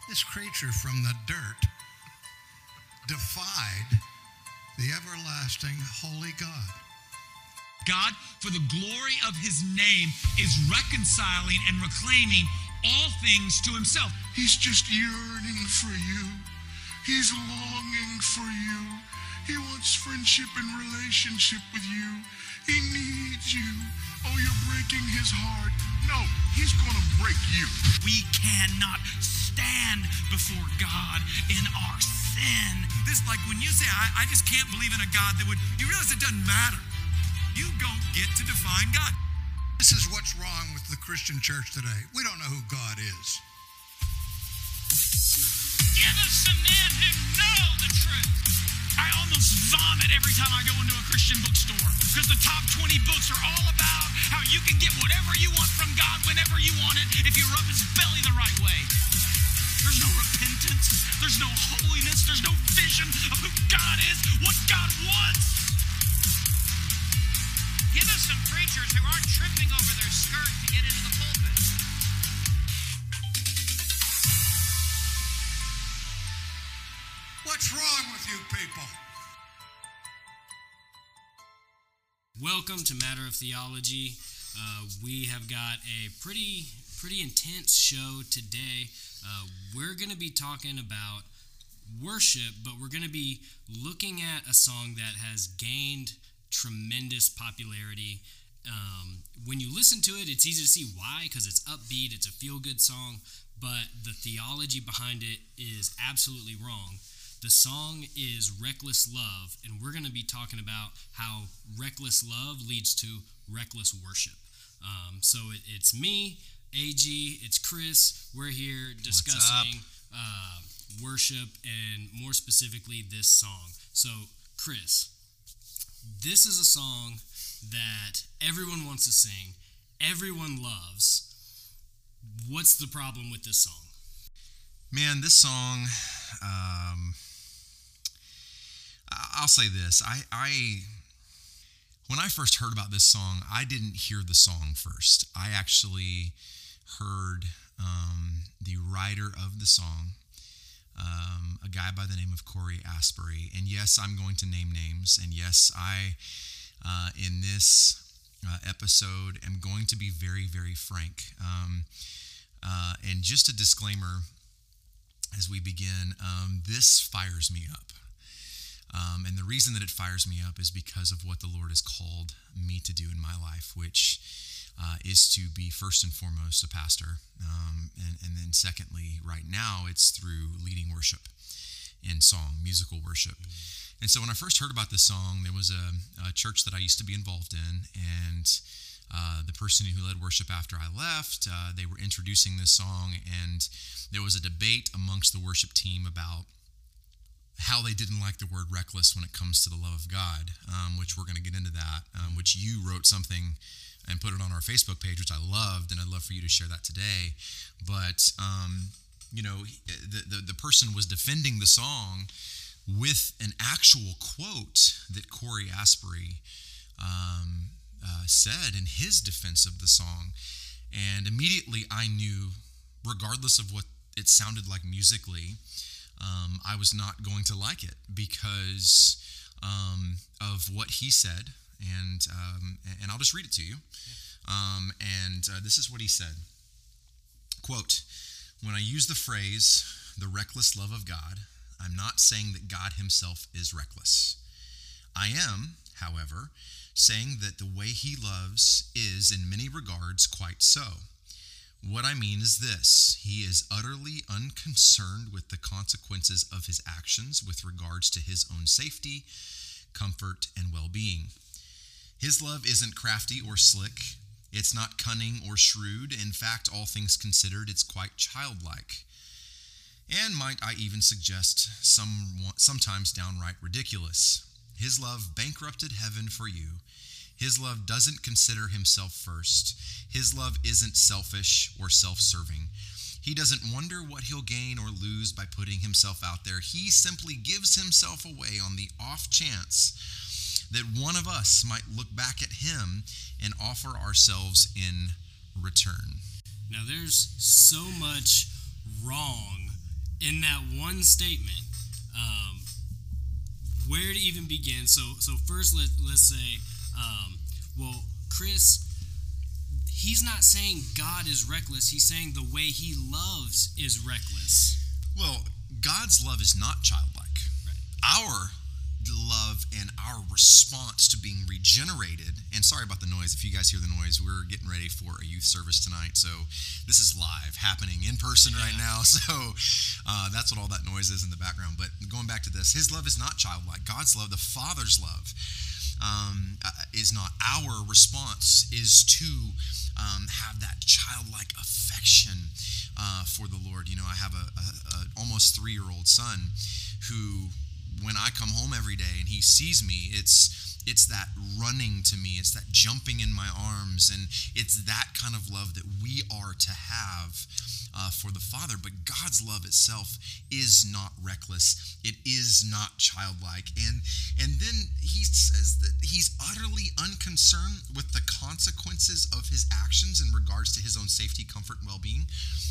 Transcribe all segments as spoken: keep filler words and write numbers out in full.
This creature from the dirt defied the everlasting holy God. God, for the glory of his name, is reconciling and reclaiming all things to himself. He's just yearning for you. He's longing for you. He wants friendship and relationship with you. He needs you. Oh, you're breaking his heart. No, he's going to break you. We cannot stand before God in our sin. This, like when you say, I, I just can't believe in a God that would, you realize it doesn't matter. You don't get to define God. This is what's wrong with the Christian church today. We don't know who God is. Give us some men who know the truth. I almost vomit every time I go into a Christian bookstore because the top twenty books are all about how you can get whatever you want from God whenever you want it if you rub his belly the right way. There's no repentance. There's no holiness. There's no vision of who God is, what God wants. Give us some preachers who aren't tripping over their skirt to get into the pulpit. What's wrong with you people? Welcome to Matter of Theology. Uh, we have got a pretty pretty intense show today. Uh, we're going to be talking about worship, but we're going to be looking at a song that has gained tremendous popularity. Um, when you listen to it, it's easy to see why, because it's upbeat, it's a feel-good song, but the theology behind it is absolutely wrong. The song is Reckless Love, and we're going to be talking about how reckless love leads to reckless worship. Um, so it, it's me, A G, it's Chris. We're here discussing uh, worship and more specifically this song. So, Chris, this is a song that everyone wants to sing, everyone loves. What's the problem with this song? Man, this song, um, I'll say this. I, I, when I first heard about this song, I didn't hear the song first. I actually heard um, the writer of the song, um, a guy by the name of Corey Asbury. And yes, I'm going to name names. And yes, I, uh, in this uh, episode, am going to be very, very frank. Um, uh, and just a disclaimer as we begin, um, this fires me up. Um, and the reason that it fires me up is because of what the Lord has called me to do in my life, which uh, is to be first and foremost a pastor. Um, and, and then secondly, right now, it's through leading worship in song, musical worship. Mm-hmm. And so when I first heard about this song, there was a, a church that I used to be involved in, and uh, the person who led worship after I left, uh, they were introducing this song, and there was a debate amongst the worship team about how they didn't like the word reckless when it comes to the love of God, um, which we're going to get into that, um, which you wrote something and put it on our Facebook page, which I loved, and I'd love for you to share that today. But, um, you know, the, the, the person was defending the song with an actual quote that Corey Asbury um, uh, said in his defense of the song. And immediately I knew, regardless of what it sounded like musically, Um, I was not going to like it because um, of what he said, and um, and I'll just read it to you. Um, and uh, this is what he said. Quote, "When I use the phrase, the reckless love of God, I'm not saying that God himself is reckless. I am, however, saying that the way he loves is in many regards quite so. What I mean is this: he is utterly unconcerned with the consequences of his actions with regards to his own safety, comfort, and well-being. His love isn't crafty or slick. It's not cunning or shrewd. In fact, all things considered, it's quite childlike. And might I even suggest some sometimes downright ridiculous. His love bankrupted heaven for you. His love doesn't consider himself first. His love isn't selfish or self-serving. He doesn't wonder what he'll gain or lose by putting himself out there. He simply gives himself away on the off chance that one of us might look back at him and offer ourselves in return." Now, there's so much wrong in that one statement, um, where to even begin? So, so first, let let's say, um, well, Chris, he's not saying God is reckless. He's saying the way He loves is reckless. Well, God's love is not childlike. Right. Our love and our response to being regenerated, and sorry about the noise, if you guys hear the noise, we're getting ready for a youth service tonight, so this is live, happening in person right Yeah. now, so uh, that's what all that noise is in the background. But going back to this, His love is not childlike. God's love, the Father's love, um, uh, is not. Our response is to um, have that childlike affection uh, for the Lord. You know, I have a, a, a almost three-year-old son who, when I come home every day and he sees me, it's it's that running to me, it's that jumping in my arms, and it's that kind of love that we are to have uh, for the Father. But God's love itself is not reckless. It is not childlike. And and then He says that He's utterly unconcerned with the consequences of His actions in regards to His own safety, comfort, and well-being.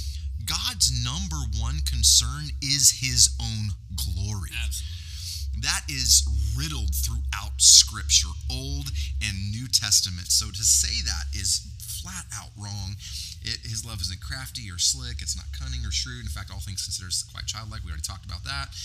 God's number one concern is His own glory. Absolutely. That is riddled throughout Scripture, Old and New Testament. So to say that is flat out wrong. It, his love isn't crafty or slick. It's not cunning or shrewd. In fact, all things considered, it's quite childlike. We already talked about that.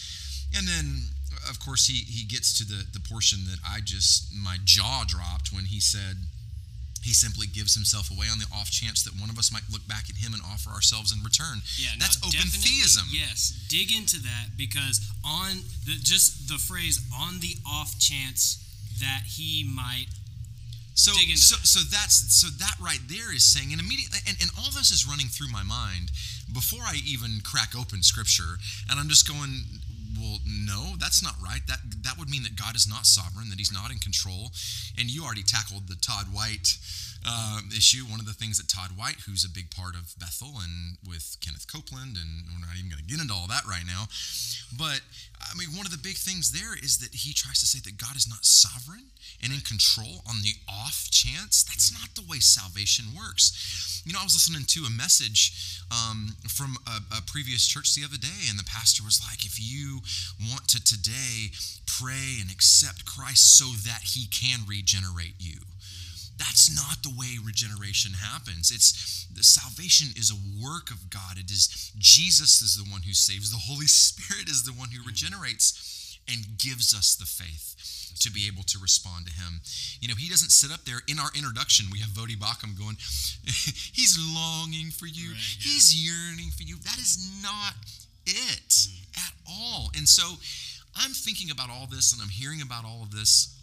And then, of course, he he gets to the, the portion that I just, my jaw dropped when he said, He simply gives Himself away on the off chance that one of us might look back at Him and offer ourselves in return. Yeah, that's now, open theism. Yes, dig into that, because on the just the phrase "on the off chance that He might." So, dig into so, that. so that's so that right there is saying, and immediately, and, and all this is running through my mind before I even crack open Scripture, and I'm just going, well, no, that's not right. That that would mean that God is not sovereign, that He's not in control. And you already tackled the Todd White uh, issue. One of the things that Todd White, who's a big part of Bethel and with Kenneth Copeland, and we're not even going to get into all that right now. But I mean, one of the big things there is that he tries to say that God is not sovereign and in control on the off chance. That's not the way salvation works. You know, I was listening to a message um, from a, a previous church the other day, and the pastor was like, if you want to today pray and accept Christ so that He can regenerate you, that's not the way regeneration happens. It's the salvation is a work of God. It is Jesus is the one who saves. The Holy Spirit is the one who regenerates and gives us the faith to be able to respond to Him. You know, He doesn't sit up there in our introduction. We have Vodi Bakum going, He's longing for you. Right, yeah. He's yearning for you. That is not it mm. at all. And so I'm thinking about all this, and I'm hearing about all of this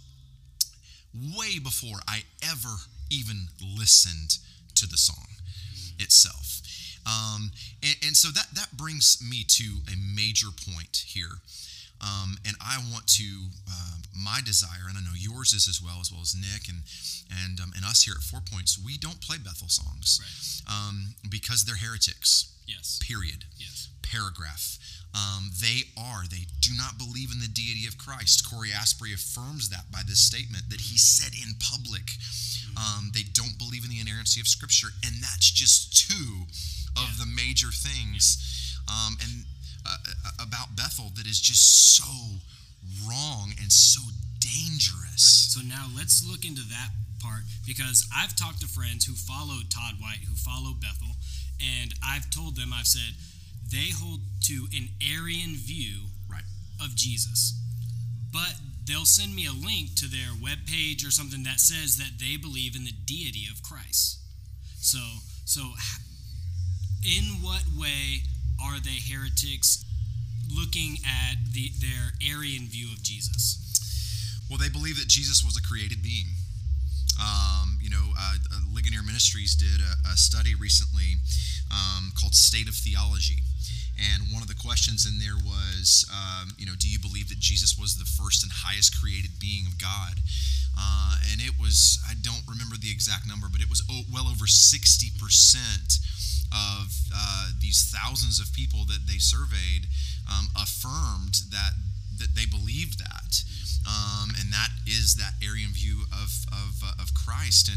way before I ever even listened to the song itself. Um, and, and so that, that brings me to a major point here. Um, and I want to, uh, my desire, and I know yours is as well, as well as Nick and and um, and us here at Four Points, we don't play Bethel songs Right. um, because they're heretics. Yes. Period. Yes. Paragraph. Um, they are. They do not believe in the deity of Christ. Corey Asprey affirms that by this statement that he said in public. Um, they don't believe in the inerrancy of Scripture, and that's just two of Yeah. the major things um, and uh, about Bethel that is just so wrong and so dangerous. Right. So now let's look into that part, because I've talked to friends who follow Todd White, who follow Bethel, and I've told them, I've said, they hold to an Arian view Right. of Jesus. But they'll send me a link to their webpage or something that says that they believe in the deity of Christ. So, so in what way are they heretics looking at the, their Arian view of Jesus? Well, they believe that Jesus was a created being. Um, you know, uh, Ligonier Ministries did a, a study recently um, called State of Theology. And one of the questions in there was, um, you know, do you believe that Jesus was the first and highest created being of God? Uh, and it was, I don't remember the exact number, but it was o- well over sixty percent of uh, these thousands of people that they surveyed um, affirmed that that they believed that. Um, and that is that Arian view of of, uh, of Christ. And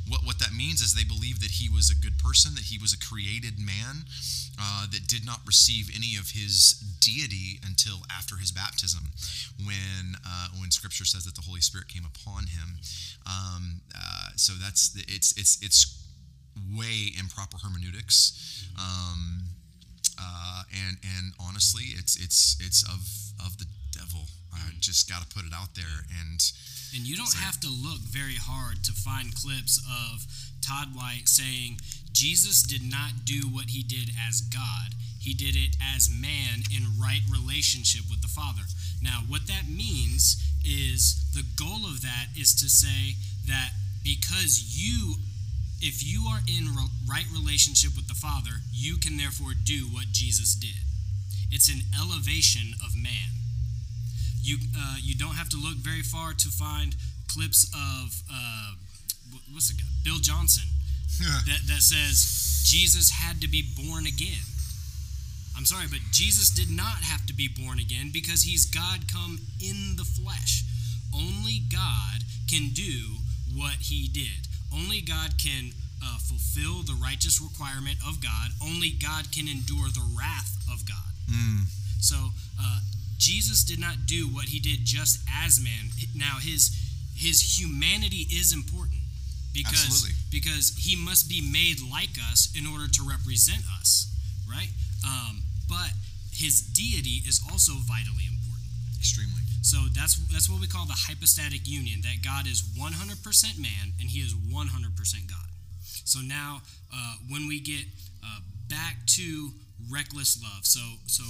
what what that means is they believed that he was a good person, that he was a created man uh, that did not receive any of his deity until after his baptism, when uh, when Scripture says that the Holy Spirit came upon him. Um, uh, so that's it's it's it's way improper hermeneutics, um, uh, and and honestly, it's it's it's of of the devil. I just got to put it out there, and and you don't have to look very hard to find clips of Todd White saying Jesus did not do what he did as God. He did it as man in right relationship with the Father. Now, what that means is the goal of that is to say that because you, if you are in right relationship with the Father, you can therefore do what Jesus did. It's an elevation of man. You uh, you don't have to look very far to find clips of uh, what's the guy, Bill Johnson, that that says Jesus had to be born again. I'm sorry, but Jesus did not have to be born again because he's God come in the flesh. Only God can do what he did. Only God can uh, fulfill the righteous requirement of God. Only God can endure the wrath of God. Mm. So uh, Jesus did not do what he did just as man. Now his his humanity is important because Absolutely. because he must be made like us in order to represent us, right? Um, but his deity is also vitally important. Extremely. So that's that's what we call the hypostatic union, that God is one hundred percent man and he is one hundred percent God. So now uh, when we get uh, back to reckless love, so so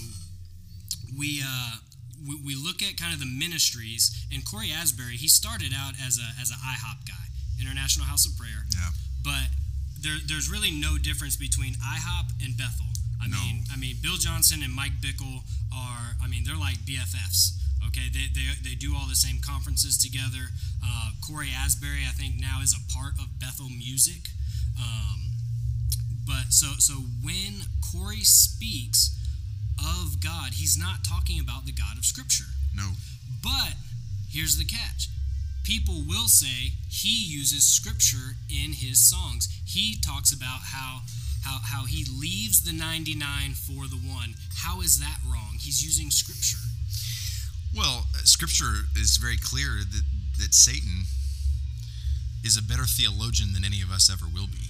we, uh, we we look at kind of the ministries, and Corey Asbury, he started out as a as an I hop guy, International House of Prayer. Yeah. But there there's really no difference between I hop and Bethel. I No. mean, I mean, Bill Johnson and Mike Bickle are, I mean, they're like B F Fs. Okay, they they they do all the same conferences together. Uh, Corey Asbury, I think, now is a part of Bethel Music. Um, but so so when Corey speaks of God, he's not talking about the God of Scripture. No. But here's the catch. People will say he uses Scripture in his songs. He talks about how how how he leaves the ninety-nine for the one. How is that wrong? He's using Scripture. Well, uh, Scripture is very clear that, that Satan is a better theologian than any of us ever will be,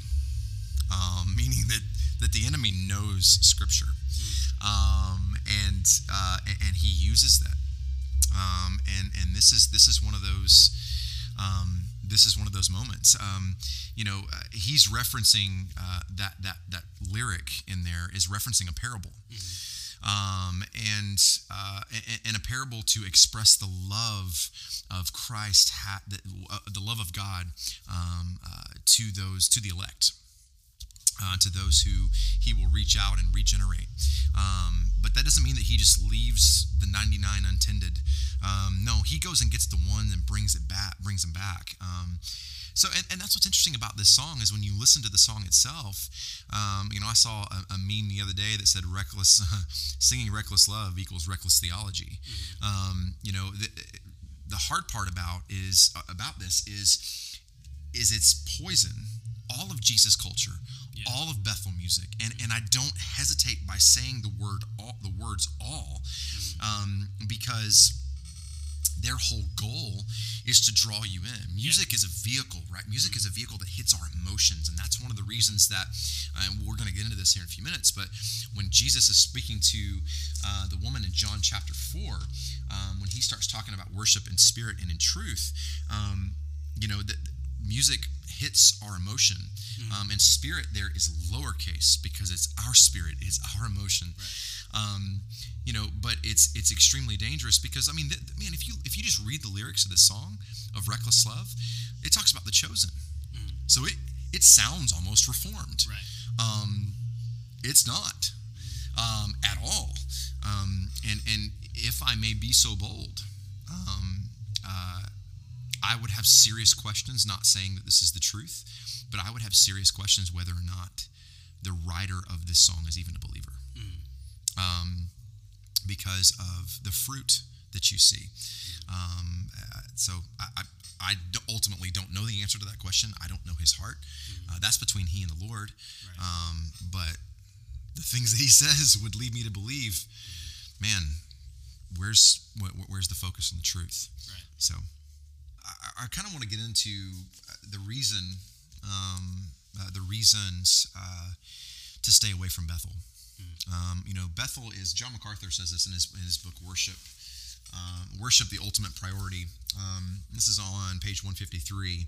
um, meaning that, that the enemy knows Scripture, um, and uh, and he uses that, um, and and this is this is one of those um, this is one of those moments. Um, you know, uh, he's referencing uh, that that that lyric in there is referencing a parable. Mm-hmm. Um, and, uh, and a parable to express the love of Christ, ha- the, uh, the love of God um, uh, to those to the elect, uh, to those who He will reach out and regenerate. Um, but that doesn't mean that He just leaves the ninety-nine untended. Um, no, He goes and gets the one and brings it back, brings them back. Um, So, and, and that's what's interesting about this song is when you listen to the song itself, um, you know, I saw a, a meme the other day that said reckless, uh, singing reckless love equals reckless theology. Mm-hmm. Um, you know, the, the hard part about is, uh, about this is, is it's poison all of Jesus culture, yeah. all of Bethel music. And, and I don't hesitate by saying the word, all, the words all, mm-hmm. um, because their whole goal is to draw you in. Music yeah. is a vehicle, right? Music is a vehicle that hits our emotions, and that's one of the reasons that, uh, we're going to get into this here in a few minutes, but when Jesus is speaking to uh, the woman in John chapter four, um, when he starts talking about worship in spirit and in truth, um, you know, the, music hits our emotion, mm-hmm. um, and spirit there is lowercase because it's our spirit, it's our emotion. Right. Um, you know, but it's it's extremely dangerous because, I mean, th- man, if you if you just read the lyrics of this song of Reckless Love, it talks about the chosen. Mm. So it it sounds almost reformed. Right. Um, it's not um, at all. Um, and and if I may be so bold, um, uh, I would have serious questions. Not saying that this is the truth, but I would have serious questions whether or not the writer of this song is even a believer. Mm. Um, because of the fruit that you see. Um, uh, so I, I, I ultimately don't know the answer to that question. I don't know his heart. Uh, that's between he and the Lord. Right. Um, but the things that he says would lead me to believe, man, where's wh- where's the focus on the truth? Right. So I, I kind of want to get into the reason, um, uh, the reasons uh, to stay away from Bethel. Mm. Um, you know, Bethel is, John MacArthur says this in his, in his book, Worship. Uh, worship, the ultimate priority. Um, this is on page one fifty-three.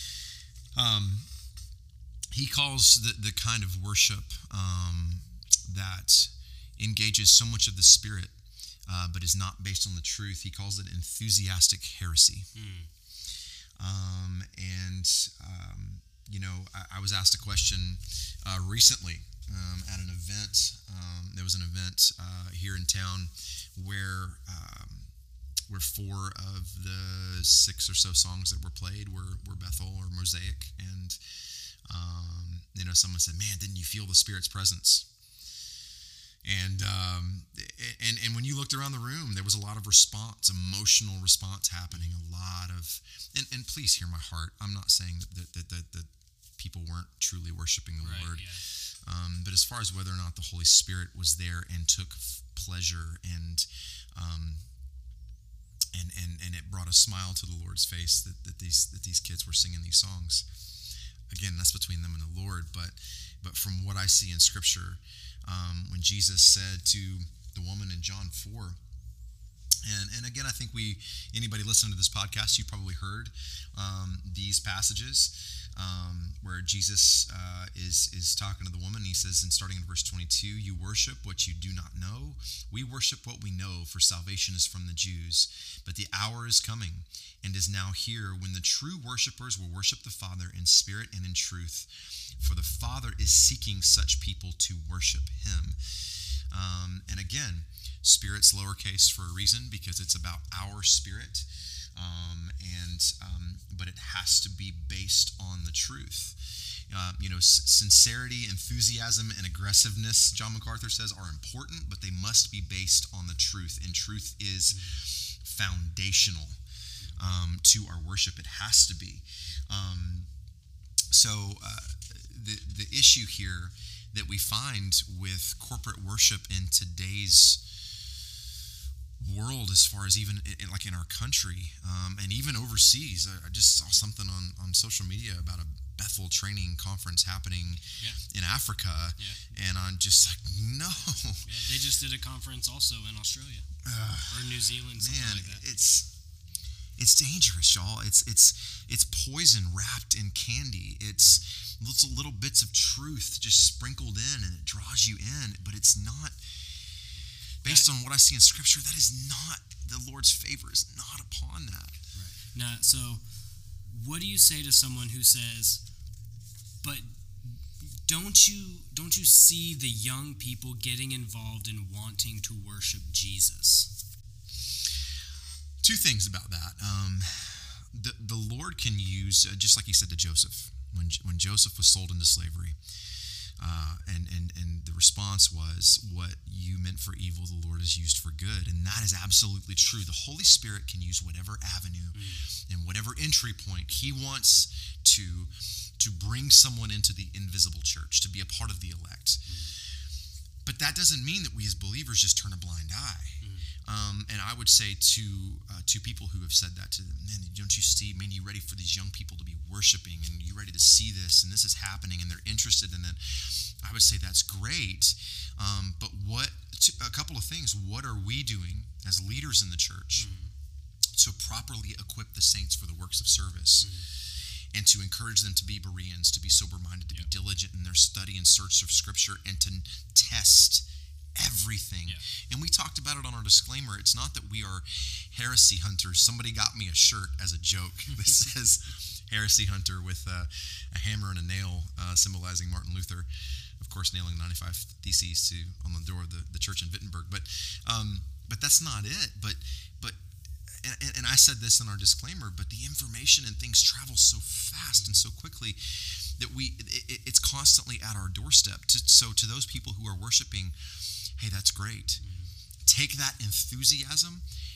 Um, he calls the, the kind of worship um, that engages so much of the Spirit, uh, but is not based on the truth. He calls it enthusiastic heresy. Mm. Um, and, um, you know, I, I was asked a question uh, recently um, at an event. Um, there was an event uh, here in town where um, where four of the six or so songs that were played were, were Bethel or Mosaic. And, um, you know, someone said, man, didn't you feel the Spirit's presence? And, um, and, and when you looked around the room, there was a lot of response, emotional response happening, a lot of, and, and please hear my heart. I'm not saying that, that, that, that, that people weren't truly worshiping the right, Lord. Yeah. Um, but as far as whether or not the Holy Spirit was there and took pleasure and, um, And, and and it brought a smile to the Lord's face that, that these that these kids were singing these songs. Again, that's between them and the Lord. But but from what I see in Scripture, um, when Jesus said to the woman in John four, and and again, I think we anybody listening to this podcast, you probably heard um, these passages um, where Jesus uh, is is talking to the woman. He says, and starting in verse twenty-two, you worship what you do not know. We worship what we know, for salvation is from the Jews. But the hour is coming and is now here when the true worshipers will worship the Father in spirit and in truth. For the Father is seeking such people to worship him. Um, and again, spirit's lowercase for a reason, because it's about our spirit. Um, and um, but it has to be based on the truth. Uh, you know, s- sincerity, enthusiasm, and aggressiveness, John MacArthur says, are important, but they must be based on the truth. And truth is foundational um, to our worship. It has to be. Um, so uh, the the issue here that we find with corporate worship in today's world, as far as even in, like in our country um, and even overseas. I, I just saw something on, on social media about a Bethel training conference happening yeah. in Africa, yeah. and I'm just like, no. Yeah, they just did a conference also in Australia uh, or New Zealand, something man, like that. it's it's dangerous, y'all. It's it's it's poison wrapped in candy. It's little little bits of truth just sprinkled in, and it draws you in, but it's not. Based on what I see in Scripture, that is not, the Lord's favor is not upon that. Right. Now, so what do you say to someone who says, but don't you don't you see the young people getting involved in wanting to worship Jesus? Two things about that. Um, the, the Lord can use, uh, just like he said to Joseph, when, when Joseph was sold into slavery, Uh, and, and, and the response was, what you meant for evil, the Lord has used for good. And that is absolutely true. The Holy Spirit can use whatever avenue mm. and whatever entry point he wants to, to bring someone into the invisible church, to be a part of the elect. Mm. But that doesn't mean that we as believers just turn a blind eye. Mm. Um, and I would say to uh, to people who have said that to them, man, don't you see, man, you ready for these young people to be worshiping, and you ready to see this, and this is happening, and they're interested in it. I would say that's great. Um, but what, a couple of things, what are we doing as leaders in the church mm-hmm. to properly equip the saints for the works of service mm-hmm. and to encourage them to be Bereans, to be sober-minded, to yeah. be diligent in their study and search of Scripture, and to test everything. Yeah. And we talked about it on our disclaimer. It's not that we are heresy hunters. Somebody got me a shirt as a joke that says heresy hunter with uh, a hammer and a nail uh, symbolizing Martin Luther, of course, nailing ninety-five theses to on the door of the, the church in Wittenberg. But um, but that's not it. But but and, and I said this in our disclaimer, but the information and things travel so fast and so quickly that we it, it's constantly at our doorstep. To, so to those people who are worshiping, hey, that's great. Mm-hmm. Take that enthusiasm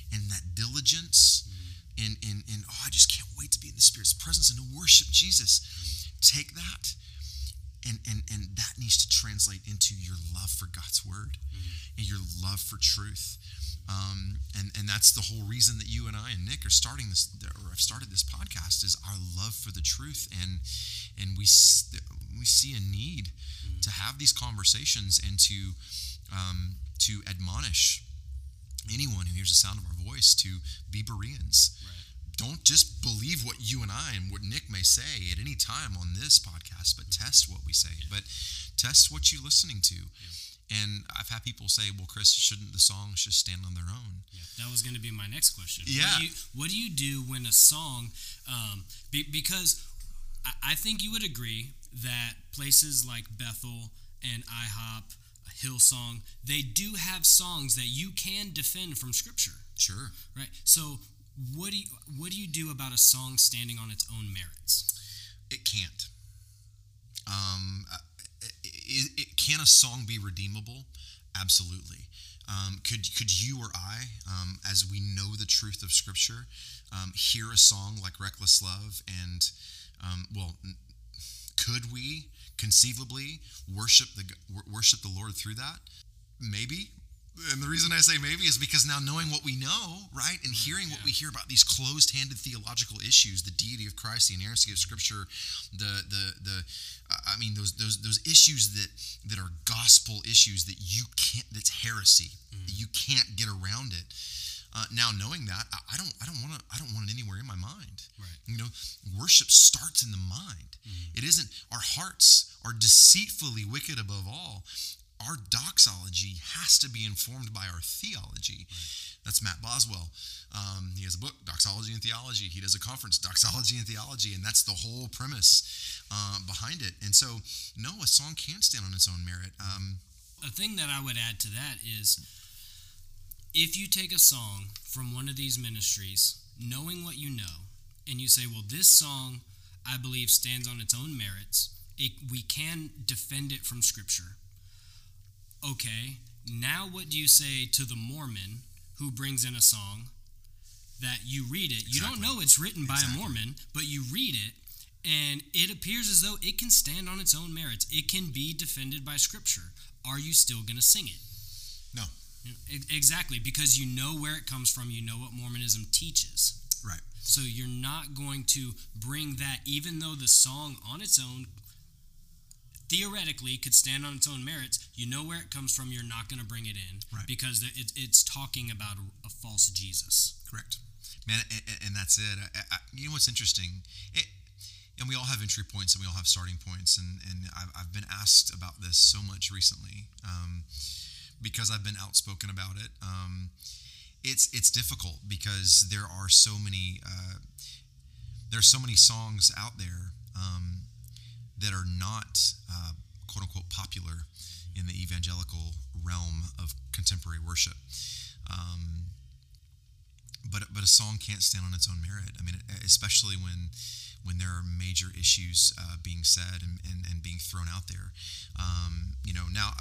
and that diligence mm-hmm. in, in, in, oh, I just can't wait to be in the Spirit's presence and to worship Jesus. Mm-hmm. Take that, and, and, and that needs to translate into your love for God's word mm-hmm. and your love for truth. Um, and, and that's the whole reason that you and I and Nick are starting this, or have started this podcast, is our love for the truth. And and we we see a need mm-hmm. to have these conversations and to um, to admonish anyone who hears the sound of our voice to be Bereans. Right. Don't just believe what you and I and what Nick may say at any time on this podcast, but mm-hmm. test what we say. Yeah. But test what you're listening to. Yeah. And I've had people say, well, Chris, shouldn't the songs just stand on their own? Yeah, that was going to be my next question. Yeah. What do you, what do, you do when a song, um, be, because I, I think you would agree that places like Bethel and IHOP, Hillsong, they do have songs that you can defend from Scripture. Sure. Right? So what do you, what do you do about a song standing on its own merits? It can't. Um. It, it, can a song be redeemable? Absolutely. Um, could could you or I, um, as we know the truth of Scripture, um, hear a song like "Reckless Love" and, um, well, could we conceivably worship the worship the Lord through that? Maybe. And the reason I say maybe is because now knowing what we know, right, and hearing yeah. what we hear about these closed-handed theological issues, the deity of Christ, the inerrancy of Scripture, the the the, uh, I mean those those those issues that that are gospel issues that you can't, that's heresy, mm. that you can't get around it. Uh, now knowing that, I, I don't I don't want to I don't want it anywhere in my mind. Right. You know, worship starts in the mind. Mm. It isn't. Our hearts are deceitfully wicked above all. Our doxology has to be informed by our theology. Right. That's Matt Boswell. Um, he has a book, Doxology and Theology. He does a conference, Doxology and Theology, and that's the whole premise uh, behind it. And so, no, a song can't stand on its own merit. Um, a thing that I would add to that is, if you take a song from one of these ministries, knowing what you know, and you say, well, this song, I believe, stands on its own merits, it, we can defend it from Scripture. Okay, now what do you say to the Mormon who brings in a song that you read it, you exactly. don't know it's written by exactly. a Mormon, but you read it, and it appears as though it can stand on its own merits. It can be defended by Scripture. Are you still going to sing it? No. Exactly, because you know where it comes from. You know what Mormonism teaches. Right. So you're not going to bring that, even though the song on its own theoretically could stand on its own merits. You know where it comes from. You're not going to bring it in right. because it, it's talking about a, a false Jesus. Correct, man, and, and that's it. I, I, you know what's interesting? It, and we all have entry points and we all have starting points, and, and I've, I've been asked about this so much recently um, because I've been outspoken about it. Um, it's it's difficult because there are so many uh, there are so many songs out there um, that are not uh, quote unquote popular in the evangelical realm of contemporary worship. Um, but but a song can't stand on its own merit. I mean, especially when when there are major issues uh, being said and, and, and being thrown out there. Um, you know, now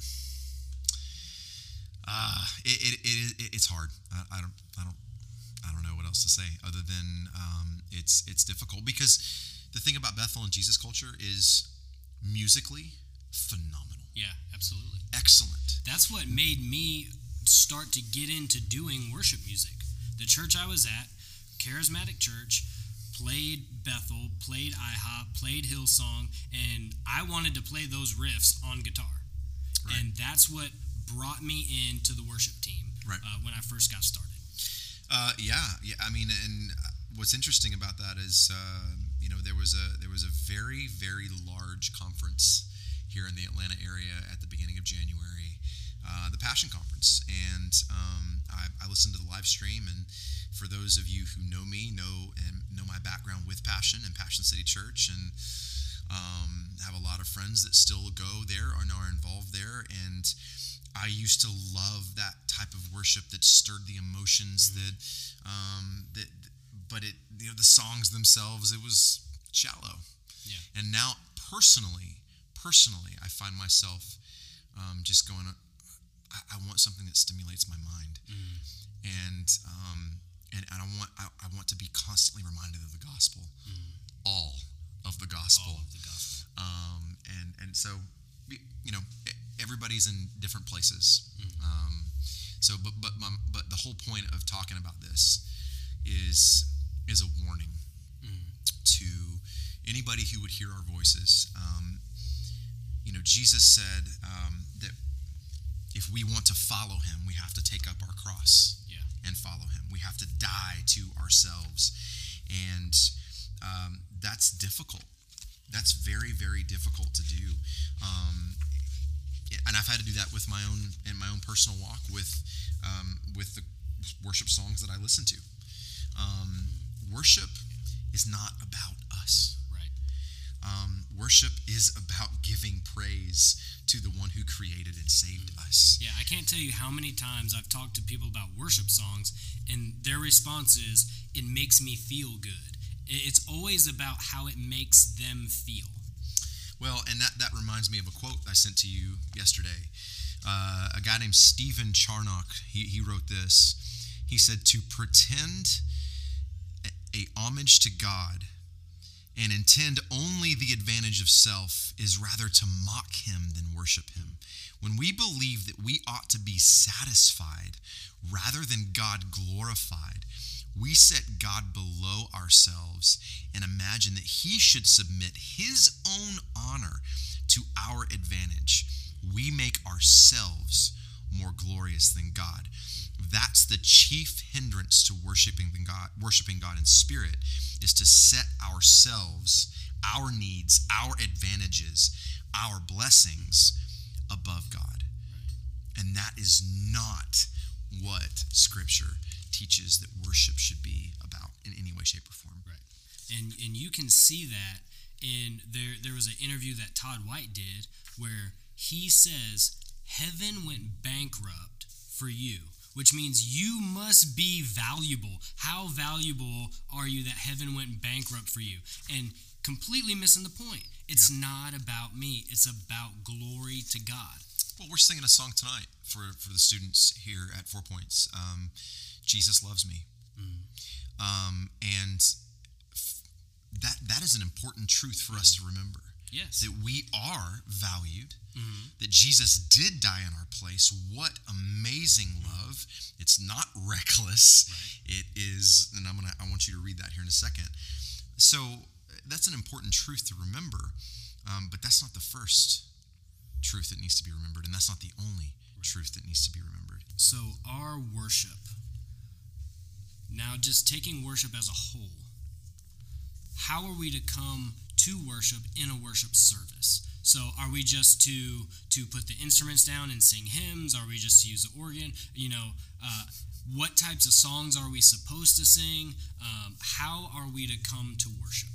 uh, it, it, it it's hard. I, I don't I don't I don't know what else to say other than um, it's it's difficult because the thing about Bethel and Jesus Culture is musically phenomenal. Yeah, absolutely. Excellent. That's what made me start to get into doing worship music. The church I was at, charismatic church, played Bethel, played IHOP, played Hillsong, and I wanted to play those riffs on guitar. Right. And that's what brought me into the worship team right. uh, when I first got started. Uh, yeah, yeah. I mean, and what's interesting about that is, uh, you know, there was a there was a very very large conference here in the Atlanta area at the beginning of January, uh, the Passion Conference, and um, I, I listened to the live stream. And for those of you who know me, know and know my background with Passion and Passion City Church, and um, have a lot of friends that still go there and are involved there, and I used to love that type of worship that stirred the emotions mm-hmm. that, um, that, but it, you know, the songs themselves, it was shallow. Yeah. And now, personally, personally, I find myself um, just going, I, I want something that stimulates my mind, mm. and um, and and I want I, I want to be constantly reminded of the gospel, mm. all of the gospel, all of the gospel. Um, and and so, you know, everybody's in different places. Mm. Um, so, but but my, but the whole point of talking about this is is a warning mm. to anybody who would hear our voices. Um, you know, Jesus said um, that if we want to follow him, we have to take up our cross yeah. and follow him. We have to die to ourselves. And um, that's difficult. That's very, very difficult to do. Um, and I've had to do that with my own, in my own personal walk with, um, with the worship songs that I listen to. Um, worship is not about us. Um, worship is about giving praise to the one who created and saved us. Yeah, I can't tell you how many times I've talked to people about worship songs, and their response is, it makes me feel good. It's always about how it makes them feel. Well, and that, that reminds me of a quote I sent to you yesterday. Uh, a guy named Stephen Charnock, he, he wrote this. He said, to pretend a, a homage to God and intend only the advantage of self is rather to mock him than worship him. When we believe that we ought to be satisfied rather than God glorified, we set God below ourselves and imagine that he should submit his own honor to our advantage. We make ourselves more glorious than God. That's the chief hindrance to worshiping God, worshiping God in spirit, is to set ourselves, our needs, our advantages, our blessings above God. Right. And that is not what Scripture teaches that worship should be about in any way, shape, or form. Right. And and you can see that in there. There was an interview that Todd White did where he says heaven went bankrupt for you, which means you must be valuable. How valuable are you that heaven went bankrupt for you? And completely missing the point. It's yeah. not about me. It's about glory to God. Well, we're singing a song tonight for, for the students here at Four Points. Um, Jesus loves me. Mm. Um, and f- that that is an important truth for us to remember. Yes. That we are valued, mm-hmm. that Jesus did die in our place. What amazing love. It's not reckless. Right. It is, and I'm gonna I want you to read that here in a second. So that's an important truth to remember, um, but that's not the first truth that needs to be remembered, and that's not the only right. truth that needs to be remembered. So our worship, now just taking worship as a whole, how are we to come to worship in a worship service? So are we just to to put the instruments down and sing hymns? Are we just to use the organ? You know, uh, what types of songs are we supposed to sing? Um, how are we to come to worship?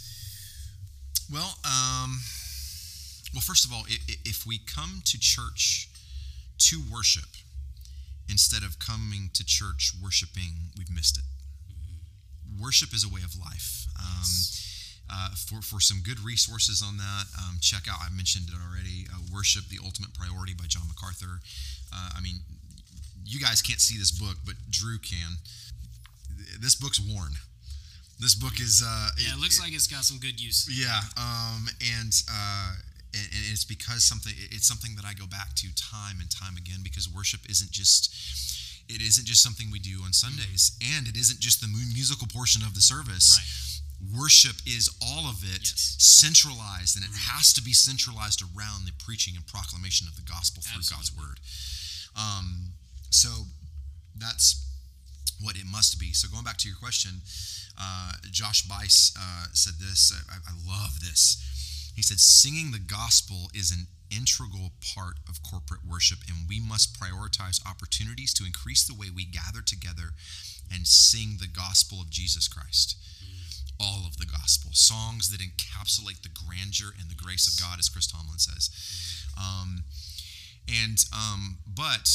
Well, um, well, first of all, if we come to church to worship instead of coming to church worshiping, we've missed it. Mm-hmm. Worship is a way of life. Um, yes. Uh, for, for some good resources on that, um, check out, I mentioned it already, uh, Worship, the Ultimate Priority by John MacArthur. Uh, I mean, you guys can't see this book, but Drew can. This book's worn. This book is... Uh, yeah, it, it looks it, like it's got some good use. Yeah, um, and, uh, and, and it's because something, it's something that I go back to time and time again, because worship isn't just... It isn't just something we do on Sundays, and it isn't just the musical portion of the service. Right. Worship is all of it, yes. centralized, and it has to be centralized around the preaching and proclamation of the gospel through Absolutely. God's word. Um, so that's what it must be. So going back to your question, uh, Josh Bice uh, said this. I, I love this. He said, singing the gospel is an integral part of corporate worship, and we must prioritize opportunities to increase the way we gather together and sing the gospel of Jesus Christ. All of the gospel, songs that encapsulate the grandeur and the grace of God, as Chris Tomlin says. Um, and um, but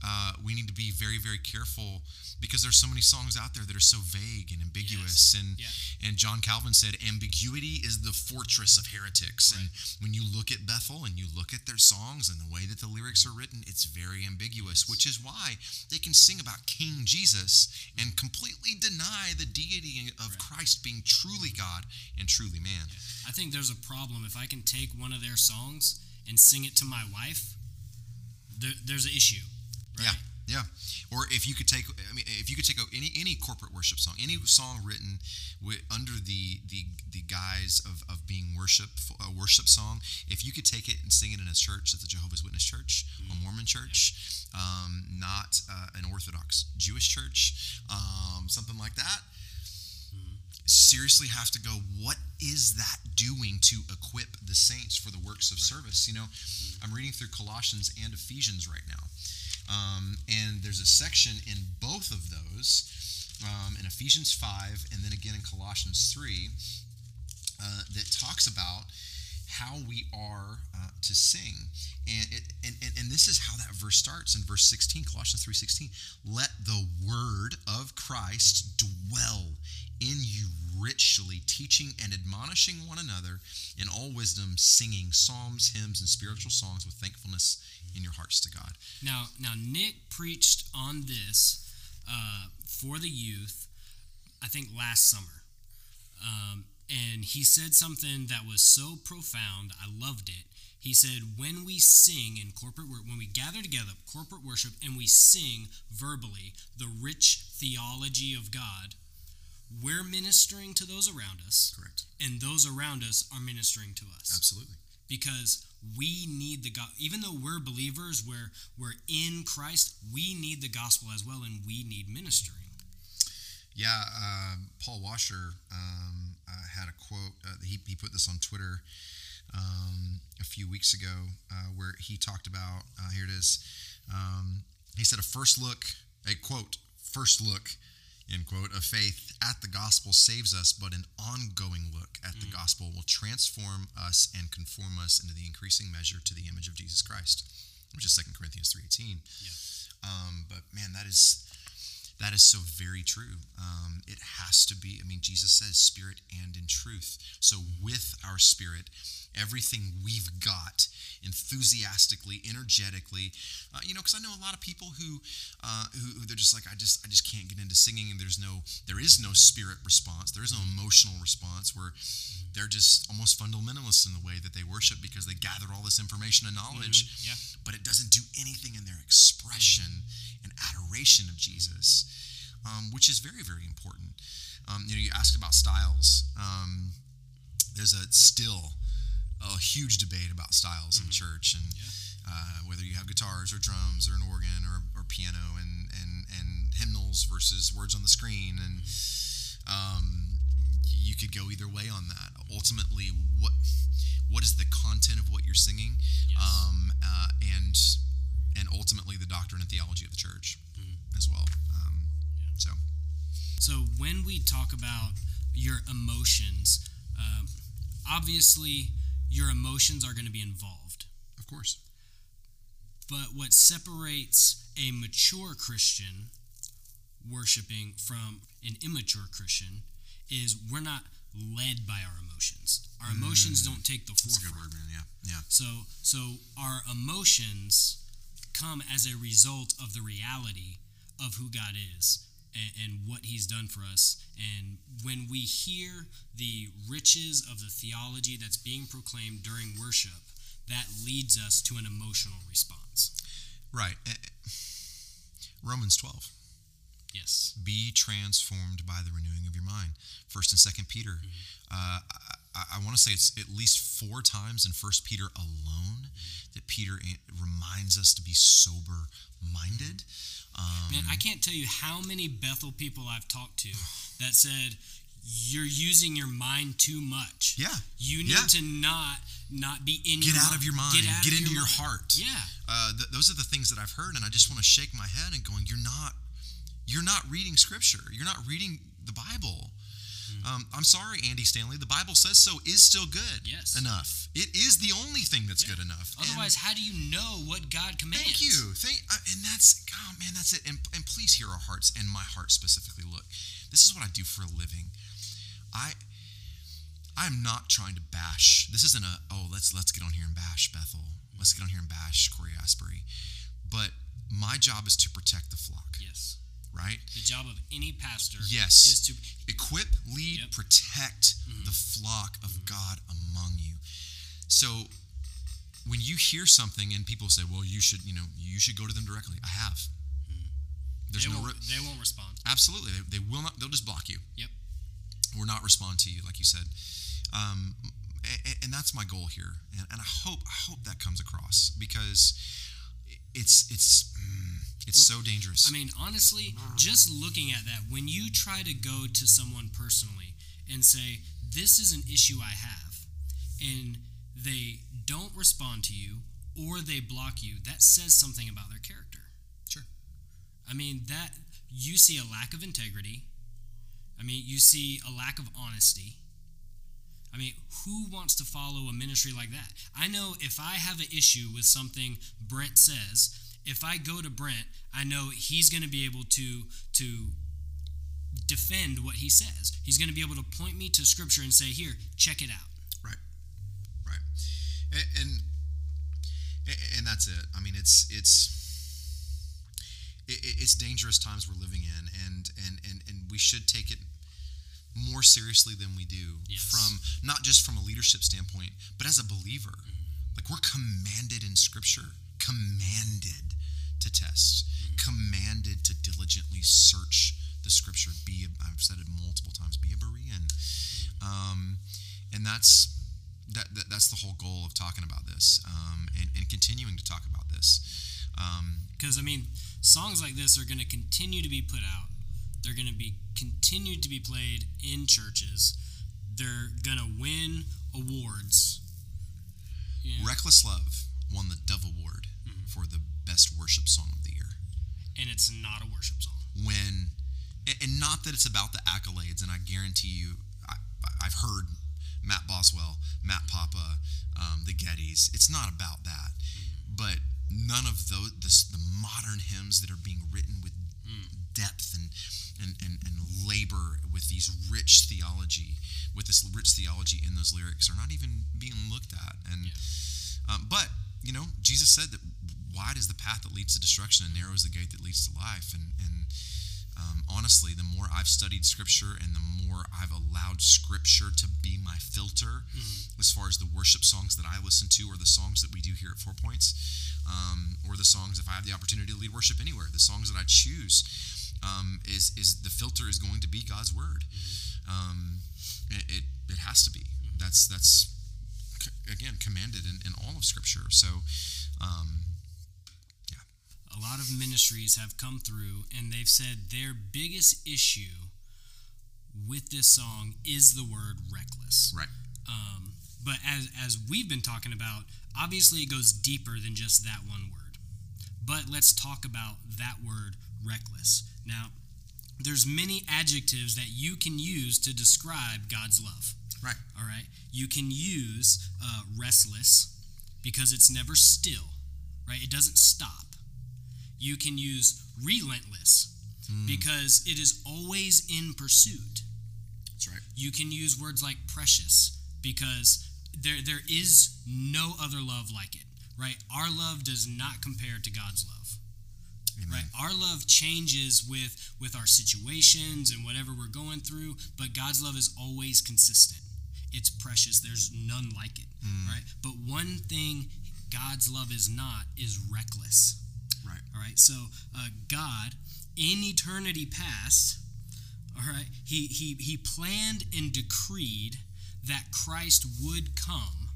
uh, we need to be very, very careful because there's so many songs out there that are so vague and ambiguous. Yes. And Yeah. and John Calvin said, ambiguity is the fortress of heretics. Right. And when you look at Bethel and you look at their songs and the way that the lyrics are written, it's very ambiguous, Yes. which is why they can sing about King Jesus and completely deny the deity of Right. Christ being truly God and truly man. I think there's a problem if I can take one of their songs and sing it to my wife. There, there's an issue. Right? Yeah, yeah. Or if you could take, I mean, if you could take any any corporate worship song, any song written with, under the the the guise of, of being worship a worship song, if you could take it and sing it in a church that's a Jehovah's Witness church, mm-hmm. a Mormon church, yeah. um, not uh, an Orthodox Jewish church, um, something like that. Mm-hmm. Seriously, have to go. What is that doing to equip the saints for the works of right. service? You know, mm-hmm. I'm reading through Colossians and Ephesians right now. Um, and there's a section in both of those, um, in Ephesians five and then again in Colossians three, uh, that talks about how we are uh, to sing. And, it, and, and and this is how that verse starts in verse sixteen, Colossians three sixteen. Let the word of Christ dwell in you richly, teaching and admonishing one another in all wisdom, singing psalms, hymns, and spiritual songs with thankfulness in your hearts to God. Now, now Nick preached on this uh, for the youth, I think last summer. Um, and he said something that was so profound, I loved it. He said, when we sing in corporate work, when we gather together, corporate worship, and we sing verbally the rich theology of God, we're ministering to those around us. Correct. And those around us are ministering to us. Absolutely. Because we need the God, even though we're believers, we're, we're in Christ, we need the gospel as well, and we need ministering. Yeah, uh, Paul Washer um, uh, had a quote, uh, he, he put this on Twitter um, a few weeks ago, uh, where he talked about, uh, here it is, um, he said, a first look, a quote, first look, end quote, of faith at the gospel saves us, but an ongoing look at the mm. gospel will transform us and conform us into the increasing measure to the image of Jesus Christ, which is Second Corinthians three eighteen. Yeah. Um, but man, that is that is so very true. Um, it has to be, I mean, Jesus says spirit and in truth. So with our spirit, everything we've got, enthusiastically, energetically, uh, you know, because I know a lot of people who, uh, who, who they're just like, I just, I just can't get into singing, and there's no, there is no spirit response, there is no emotional response, where they're just almost fundamentalists in the way that they worship because they gather all this information and knowledge, mm-hmm. yeah. but it doesn't do anything in their expression and adoration of Jesus, um, which is very, very important. Um, you know, you asked about styles. Um, there's a still a huge debate about styles mm-hmm. in church, and yeah. uh, whether you have guitars or drums or an organ or, or piano, and, and, and hymnals versus words on the screen, and um, you could go either way on that. Ultimately, what what is the content of what you're singing, yes. um, uh, and and ultimately the doctrine and theology of the church mm-hmm. as well. Um, yeah. So, so when we talk about your emotions, uh, obviously your emotions are going to be involved. Of course. But what separates a mature Christian worshiping from an immature Christian is we're not led by our emotions. Our mm. emotions don't take the forefront. That's a good word, man. Yeah, yeah. So, so our emotions come as a result of the reality of who God is and, and what He's done for us. And when we hear the riches of the theology that's being proclaimed during worship, that leads us to an emotional response. Right. Romans twelve. Yes. Be transformed by the renewing of your mind. First and Second Peter. Mm-hmm. Uh, I, I want to say it's at least four times in First Peter alone mm-hmm. that Peter reminds us to be sober-minded. Um, Man, I can't tell you how many Bethel people I've talked to that said, you're using your mind too much. Yeah. You need yeah. to not not be in Get your out mind. of your mind. Get, out Get of into your, your mind. heart. Yeah. Uh, th- those are the things that I've heard, and I just want to shake my head and going, you're not, you're not reading Scripture. You're not reading the Bible. Mm-hmm. Um, I'm sorry, Andy Stanley. The Bible says so is still good yes. enough. It is the only thing that's yeah. good enough. Otherwise, and how do you know what God commands? Thank you. Thank, uh, and that's, oh man, that's it. And, and please hear our hearts and my heart specifically. Look, this is what I do for a living. I, I'm not trying to bash. This isn't a, oh, let's let's get on here and bash Bethel. Let's get on here and bash Corey Asbury. But my job is to protect the flock. Yes. Right? The job of any pastor yes. is to equip, lead, yep. protect mm-hmm. the flock of mm-hmm. God among you. So when you hear something and people say, well, you should, you know, you should go to them directly. I have. Mm-hmm. There's they no won't, re- they won't respond. Absolutely. They, they will not, they'll just block you. Yep. Or not respond to you, like you said. Um, and, and that's my goal here. And, and I hope, I hope that comes across because it's, it's, mm, It's so dangerous. I mean, honestly, just looking at that, when you try to go to someone personally and say, this is an issue I have, and they don't respond to you or they block you, that says something about their character. Sure. I mean, that you see a lack of integrity. I mean, you see a lack of honesty. I mean, who wants to follow a ministry like that? I know if I have an issue with something Brent says, if I go to Brent, I know he's going to be able to to defend what he says. He's going to be able to point me to Scripture and say, here, check it out. Right, right. And, and, and that's it. I mean, it's it's it's dangerous times we're living in, and, and, and, and we should take it more seriously than we do, yes. from not just from a leadership standpoint, but as a believer. Mm-hmm. Like, we're commanded in Scripture, commanded to test, mm-hmm. commanded to diligently search the Scripture. Be, a, I've said it multiple times, be a Berean. Mm-hmm. Um, and that's that, that. That's the whole goal of talking about this, um, and, and continuing to talk about this. Because, um, I mean, songs like this are going to continue to be put out. They're going to be continued to be played in churches. They're going to win awards. Yeah. Reckless Love won the Dove Award mm-hmm. for the best worship song of the year. And it's not a worship song. When, and not that it's about the accolades, and I guarantee you, I, I've heard Matt Boswell, Matt Papa, um, the Gettys. It's not about that. Mm-hmm. But none of those, this, the modern hymns that are being written with mm. depth and And, and, and labor with these rich theology, with this rich theology in those lyrics, are not even being looked at. And yeah. um, but you know, Jesus said that wide is the path that leads to destruction, and narrow is the gate that leads to life. And and um, honestly, the more I've studied Scripture, and the more I've allowed Scripture to be my filter, mm-hmm. as far as the worship songs that I listen to, or the songs that we do here at Four Points, um, or the songs, if I have the opportunity to lead worship anywhere, the songs that I choose. Um, is is the filter is going to be God's word. Mm-hmm. Um, it, it it has to be. Mm-hmm. That's that's again commanded in, in all of Scripture. So, um, yeah. A lot of ministries have come through and they've said their biggest issue with this song is the word reckless. Right. Um, but as as we've been talking about, obviously it goes deeper than just that one word. But let's talk about that word reckless. Now, there's many adjectives that you can use to describe God's love. Right. All right. You can use uh, restless because it's never still, right? It doesn't stop. You can use relentless mm. because it is always in pursuit. That's right. You can use words like precious because there there is no other love like it, right? Our love does not compare to God's love. Amen. Right, our love changes with with our situations and whatever we're going through, but God's love is always consistent. It's precious. There's none like it, mm. right? But one thing God's love is not is reckless. Right. All right. So uh, God, in eternity past, all right, he he he planned and decreed that Christ would come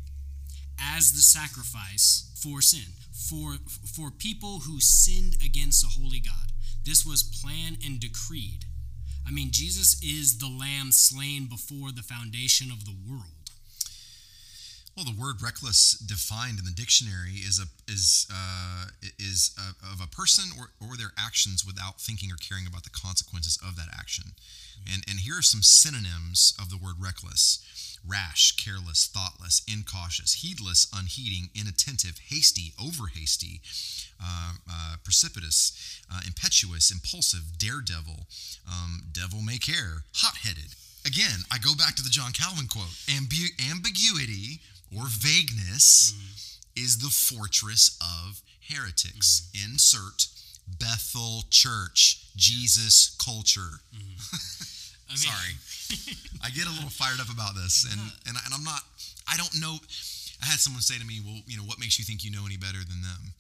as the sacrifice for sin. For, for people who sinned against a holy God. This was planned and decreed. I mean, Jesus is the lamb slain before the foundation of the world. Well, the word reckless defined in the dictionary is a is uh, is a, of a person or, or their actions without thinking or caring about the consequences of that action. And and here are some synonyms of the word reckless: rash, careless, thoughtless, incautious, heedless, unheeding, inattentive, hasty, over hasty, uh, uh, precipitous, uh, impetuous, impulsive, daredevil, um, devil may care, hot-headed. Again, I go back to the John Calvin quote: Ambu- ambiguity or vagueness mm-hmm. is the fortress of heretics. Mm-hmm. Insert Bethel Church, Jesus culture. Mm-hmm. I mean, Sorry. I get a little fired up about this, and, and, and I'm not, I don't know. I had someone say to me, well, you know, what makes you think you know any better than them?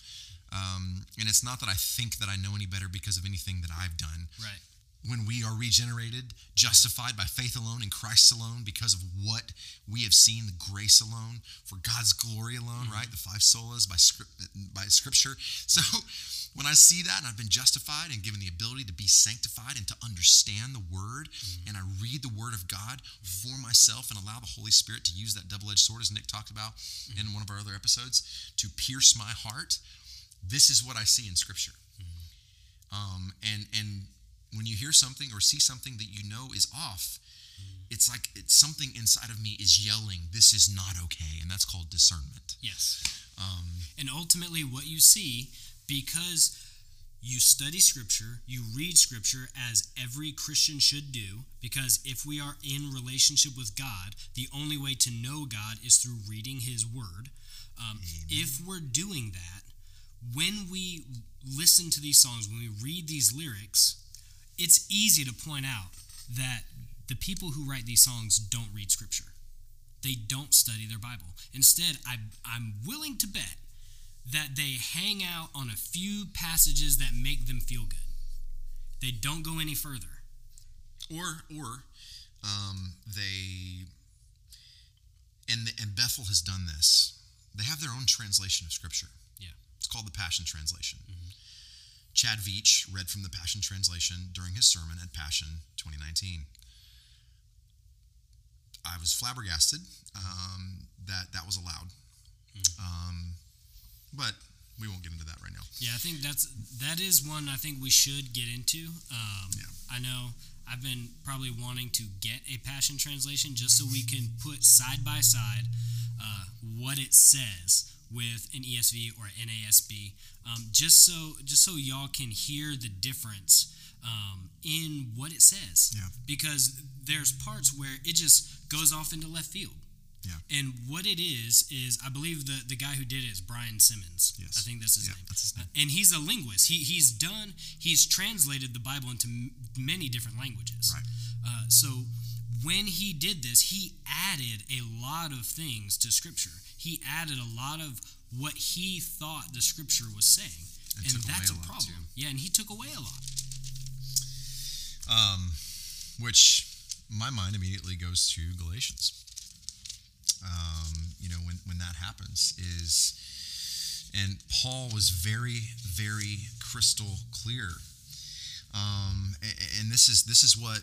Um, and it's not that I think that I know any better because of anything that I've done. Right. When we are regenerated, justified by faith alone in Christ alone, because of what we have seen, the grace alone, for God's glory alone, mm-hmm. right? The five solas by script, by Scripture. So when I see that, and I've been justified and given the ability to be sanctified and to understand the Word, mm-hmm. and I read the Word of God for myself and allow the Holy Spirit to use that double-edged sword, as Nick talked about mm-hmm. in one of our other episodes, to pierce my heart, this is what I see in Scripture. Mm-hmm. Um, and and when you hear something or see something that you know is off, mm-hmm. it's like it's something inside of me is yelling, this is not okay, and that's called discernment. Yes. Um, and ultimately what you see, because you study Scripture, you read Scripture as every Christian should do, because if we are in relationship with God, the only way to know God is through reading His Word. Um, if we're doing that, when we listen to these songs, when we read these lyrics, it's easy to point out that the people who write these songs don't read Scripture. They don't study their Bible. Instead, I, I'm willing to bet that they hang out on a few passages that make them feel good. They don't go any further. Or, or um, they, and, and Bethel has done this, they have their own translation of Scripture. Yeah. It's called the Passion Translation. Mm-hmm. Chad Veach read from the Passion Translation during his sermon at Passion twenty nineteen. I was flabbergasted um, that that was allowed. Mm. Um, but we won't get into that right now. Yeah, I think that's that is one I think we should get into. Um, yeah. I know I've been probably wanting to get a Passion Translation just so we can put side by side uh, what it says with an E S V or N A S B, um, just so just so y'all can hear the difference um, in what it says. Yeah. Because there's parts where it just goes off into left field. Yeah. And what it is is, I believe the, the guy who did it is Brian Simmons. Yes. I think that's his, yeah, name. that's his name. Uh, and he's a linguist. He he's done he's translated the Bible into m- many different languages. Right. Uh, so when he did this, he added a lot of things to Scripture. He added a lot of what he thought the Scripture was saying, and, and that's a, a problem. Too. Yeah, and he took away a lot. Um, which my mind immediately goes to Galatians. Um, you know, when when that happens is, and Paul was very, very crystal clear. Um, and, and this is this is what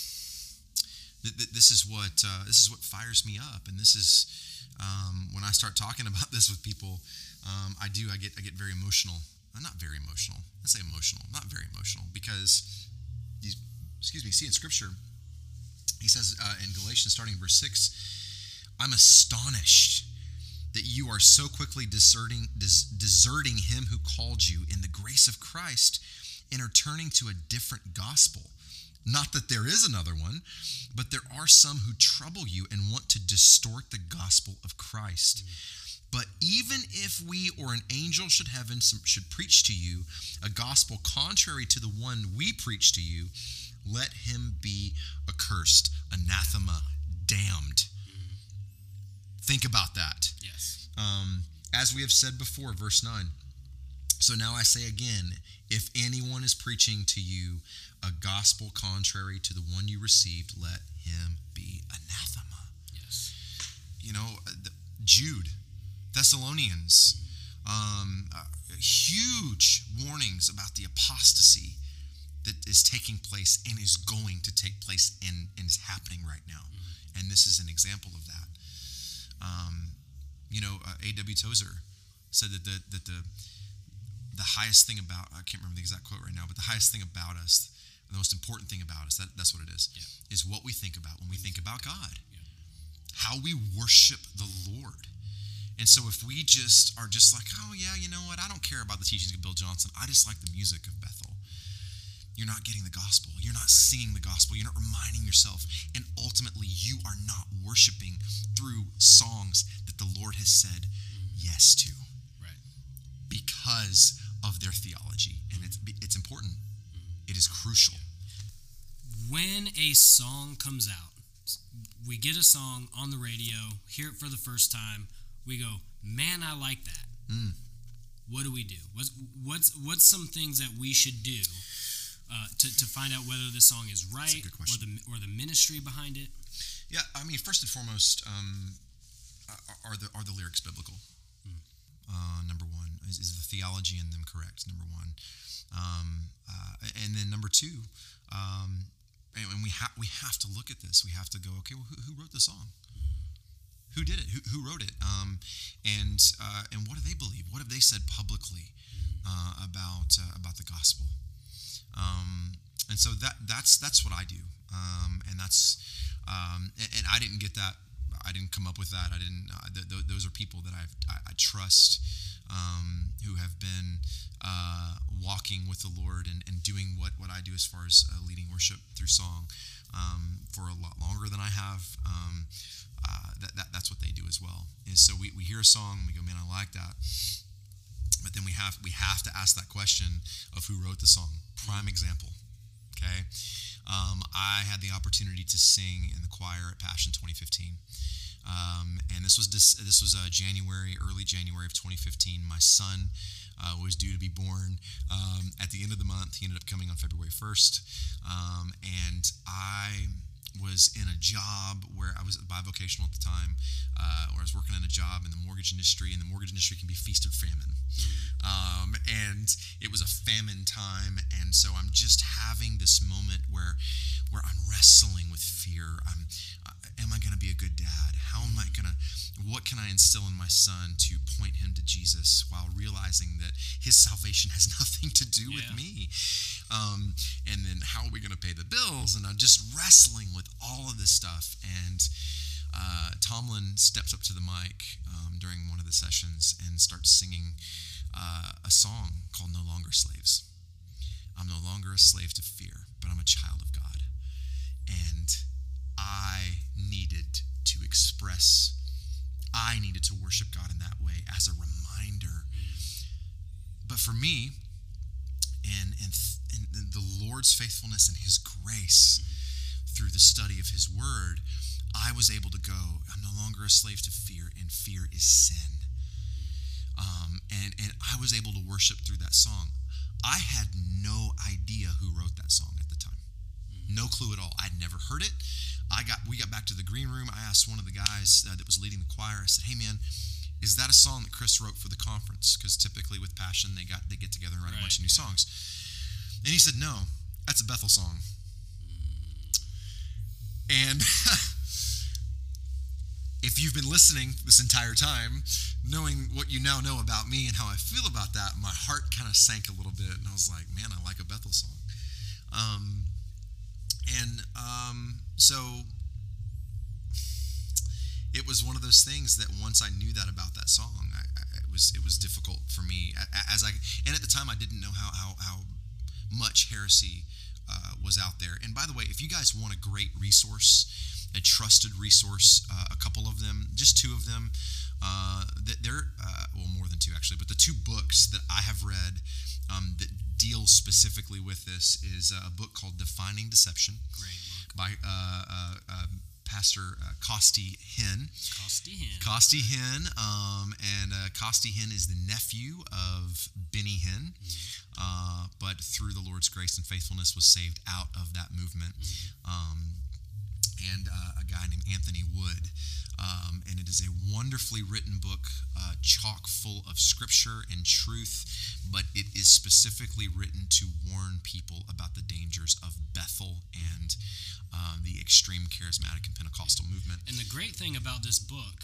this is what uh, this is what fires me up, and this is. Um, when I start talking about this with people, um, I do, I get I get very emotional. I'm not very emotional. I say emotional, not very emotional, because, he's, excuse me, see in Scripture, he says uh, in Galatians, starting in verse six, I'm astonished that you are so quickly deserting, des- deserting him who called you in the grace of Christ and are turning to a different gospel. Not that there is another one, but there are some who trouble you and want to distort the gospel of Christ. Mm. But even if we or an angel should heaven should preach to you a gospel contrary to the one we preach to you, let him be accursed, anathema, damned. Mm. Think about that. Yes. Um, as we have said before, verse nine. So now I say again, if anyone is preaching to you a gospel contrary to the one you received, let him be anathema. Yes. You know, Jude, Thessalonians, um, uh, huge warnings about the apostasy that is taking place and is going to take place and, and is happening right now. Mm-hmm. And this is an example of that. Um, you know, uh, A W Tozer said that the that the the highest thing about, I can't remember the exact quote right now, but the highest thing about us, the most important thing about us, that, that's what it is, yeah. is what we think about when we think about God. Yeah. How we worship the Lord. And so if we just are just like, oh yeah, you know what, I don't care about the teachings of Bill Johnson, I just like the music of Bethel. You're not getting the gospel. You're not right. singing the gospel. You're not reminding yourself. And ultimately, you are not worshiping through songs that the Lord has said mm-hmm. yes to. Right. Because of their theology. And it's it's important. Mm-hmm. It is crucial. When a song comes out, we get a song on the radio, hear it for the first time, we go, man, I like that. Mm. What do we do? What's, what's, what's some things that we should do uh, to, to find out whether the song is right or the or the ministry behind it? Yeah, I mean, first and foremost, um, are the are the lyrics biblical? Mm. Uh, number one, is, is the theology in them correct? Number one, um, uh, and then number two, um, and we have we have to look at this. We have to go, okay, well, who, who wrote the song? Who did it? Who, who wrote it? Um, and uh, and what do they believe? What have they said publicly uh, about uh, about the gospel? Um, and so that that's that's what I do. Um, and that's um, and, and I didn't get that. I didn't come up with that. I didn't. Uh, th- th- those are people that I've, I, I trust, um, who have been uh, walking with the Lord and, and doing what, what I do as far as uh, leading worship through song um, for a lot longer than I have. Um, uh, that, that that's what they do as well. And so we, we hear a song and we go, man, I like that. But then we have we have to ask that question of who wrote the song. Prime example. Okay. Um, I had the opportunity to sing in the choir at Passion twenty fifteen, um, and this was this, this was uh, January, early January of twenty fifteen. My son uh, was due to be born um, at the end of the month. He ended up coming on February first, um, and I was in a job where I was bivocational at the time, uh, where I was working in a job in the mortgage industry, and the mortgage industry can be feast or famine. Mm-hmm. Um, and it was a famine time, and so I'm just having this moment where where I'm wrestling with fear. I'm, uh, am I going to be a good dad? How am I going to, what can I instill in my son to point him to Jesus while realizing that his salvation has nothing to do yeah. with me? Um, and then how are we going to pay the bills? And I'm just wrestling with all of this stuff. And uh, Tomlin steps up to the mic um, during one of the sessions and starts singing uh, a song called No Longer Slaves. I'm no longer a slave to fear, but I'm a child of God. And I needed to express, I needed to worship God in that way as a reminder. But for me, and, and, and the Lord's faithfulness and His grace through the study of His Word, I was able to go, I'm no longer a slave to fear, and fear is sin. Um, and, and I was able to worship through that song. I had no idea who wrote that song at the time. No clue at all. I'd never heard it. I got we got back to the green room. I asked one of the guys uh, that was leading the choir. I said, "Hey man, is that a song that Chris wrote for the conference?" Because typically with Passion, they got they get together and write right, a bunch of new yeah. songs. And he said, "No, that's a Bethel song." And if you've been listening this entire time, knowing what you now know about me and how I feel about that, my heart kind of sank a little bit, and I was like, "Man, I like a Bethel song." Um, and um, so it was one of those things that once I knew that about that song, I, I, it was it was difficult for me as I and at the time I didn't know how how, how much heresy uh, was out there. And by the way, if you guys want a great resource, a trusted resource, uh, a couple of them, just two of them, uh, that they're uh, well more than two actually, but the two books that I have read um, that deal specifically with this is a book called Defining Deception. Great book by uh, uh, uh, Pastor uh, Costi Hinn. Costi Hinn. Costi Hinn, um, and uh, Costi Hinn is the nephew of Benny Hinn, mm-hmm. uh, but through the Lord's grace and faithfulness was saved out of that movement. Mm-hmm. Um, and uh, a guy named Anthony Wood. Um, and it is a wonderfully written book, uh, chock full of scripture and truth, but it is specifically written to warn people about the dangers of Bethel and uh, the extreme charismatic and Pentecostal movement. And the great thing about this book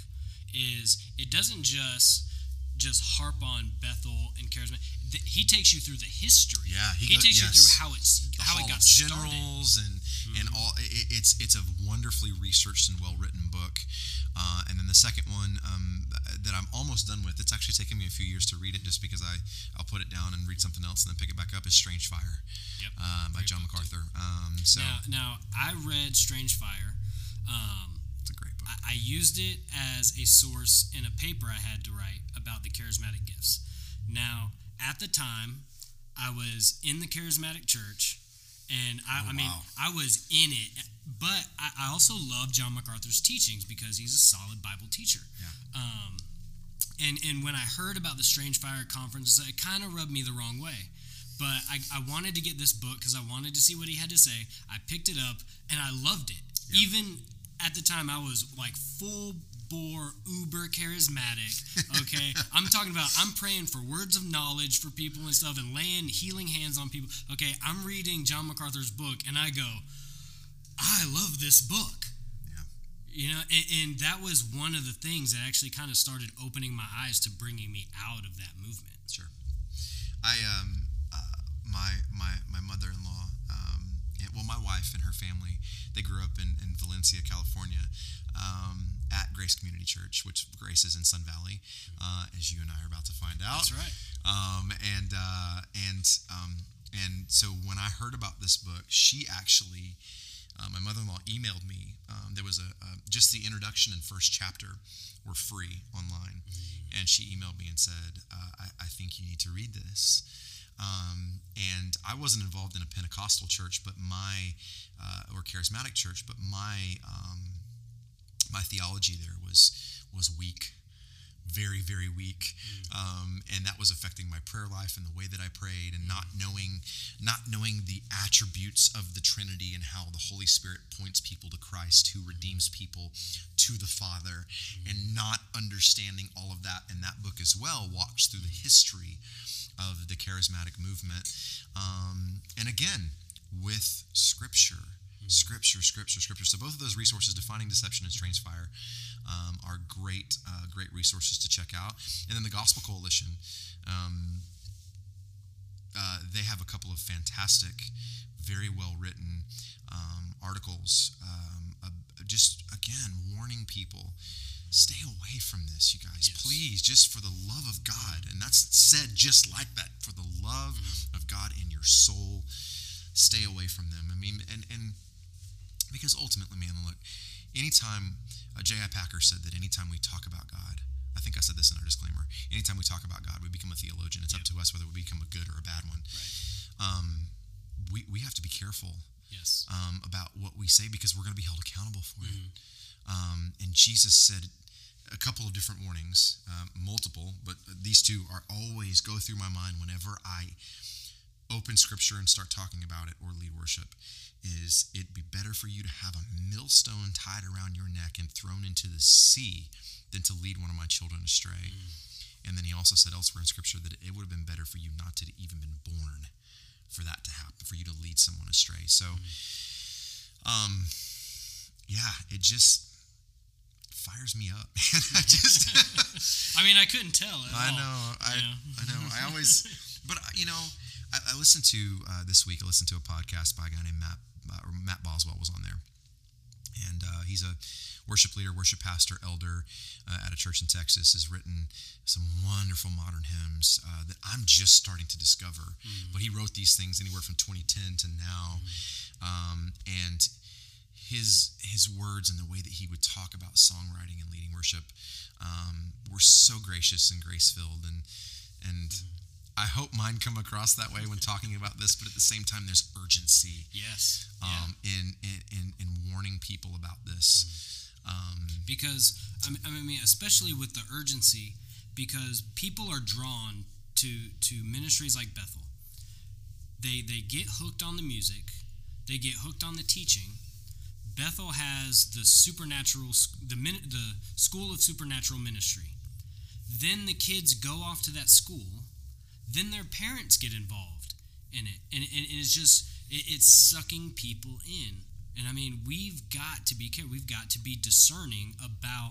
is it doesn't just just harp on Bethel and Charismatic. He takes you through the history. Yeah, he, he goes, takes yes. you through how it's the how Hall it got of Generals started. and mm-hmm. and all. It, it's it's a wonderfully researched and well written book. Uh, and then the second one um, that I'm almost done with. It's actually taken me a few years to read it, just because I I'll put it down and read something else and then pick it back up. Is Strange Fire, yep. uh, by John MacArthur. Um, so now, now I read Strange Fire. Um, it's a great book. I, I used it as a source in a paper I had to write about the charismatic gifts. Now, at the time, I was in the charismatic church, and I, oh, I mean, wow. I was in it, but I, I also love John MacArthur's teachings because he's a solid Bible teacher. Yeah. Um, and and when I heard about the Strange Fire conference, it kind of rubbed me the wrong way. But I, I wanted to get this book because I wanted to see what he had to say. I picked it up, and I loved it. Yeah. Even at the time, I was like full bore, uber charismatic, okay? I'm talking about, I'm praying for words of knowledge for people and stuff and laying healing hands on people. Okay, I'm reading John MacArthur's book, and I go, I love this book. Yeah. You know, and, and that was one of the things that actually kind of started opening my eyes to bringing me out of that movement. Sure. I, um, uh, my, my, my mother-in-law, um, and, well, my wife and her family, they grew up in, in Valencia, California, um, at Grace Community Church, which Grace is in Sun Valley, uh, as you and I are about to find out. That's right. Um, and uh, and um, and so when I heard about this book, she actually, uh, my mother-in-law emailed me. Um, there was a, a just the introduction and first chapter were free online, mm-hmm. and she emailed me and said, uh, I, I think you need to read this. Um, and I wasn't involved in a Pentecostal church, but my uh, or charismatic church, but my um, my theology there was was weak, very very weak, mm. um, and that was affecting my prayer life and the way that I prayed, and not knowing not knowing the attributes of the Trinity and how the Holy Spirit points people to Christ, who redeems people to the Father, mm. and not understanding all of that. And that book as well walks through the history of the charismatic movement, um, and again with Scripture. Scripture, scripture, scripture. So both of those resources, Defining Deception and Strange Fire, um, are great, uh, great resources to check out. And then the Gospel Coalition, um, uh, they have a couple of fantastic, very well written um, articles. Um, uh, just again, warning people, stay away from this, you guys. Yes. Please, just for the love of God. And that's said just like that. For the love mm-hmm. of God in your soul, stay away from them. I mean, and and. Because ultimately, man, look, anytime, uh, J I Packer said that anytime we talk about God, I think I said this in our disclaimer, anytime we talk about God, we become a theologian. It's yep. up to us whether we become a good or a bad one. Right. Um, we, we have to be careful yes. um, about what we say, because we're going to be held accountable for mm-hmm. it. Um, and Jesus said a couple of different warnings, um, multiple, but these two are always go through my mind whenever I open Scripture and start talking about it or lead worship. Is it'd be better for you to have a millstone tied around your neck and thrown into the sea than to lead one of my children astray. Mm. And then he also said elsewhere in Scripture that it would have been better for you not to even been born for that to happen, for you to lead someone astray. So, mm. um, yeah, it just fires me up. I just, I mean, I couldn't tell at I all. know, I, you know? I know. I always, but you know, I, I listened to uh, this week. I listened to a podcast by a guy named Matt. Uh, or Matt Boswell was on there, and uh, he's a worship leader, worship pastor, elder uh, at a church in Texas. Has written some wonderful modern hymns uh, that I'm just starting to discover. Mm. But he wrote these things anywhere from twenty ten to now, mm. um, and his his words and the way that he would talk about songwriting and leading worship um, were so gracious and grace filled, and and. Mm. I hope mine come across that way when talking about this, but at the same time, there's urgency. Yes. Um, yeah. in, in in warning people about this, mm. um, because I mean, especially with the urgency, because people are drawn to to ministries like Bethel. They they get hooked on the music, they get hooked on the teaching. Bethel has the supernatural, the the School of Supernatural Ministry. Then the kids go off to that school. Then their parents get involved in it, and, and it's just it, it's sucking people in. And I mean, we've got to be careful. We've got to be discerning about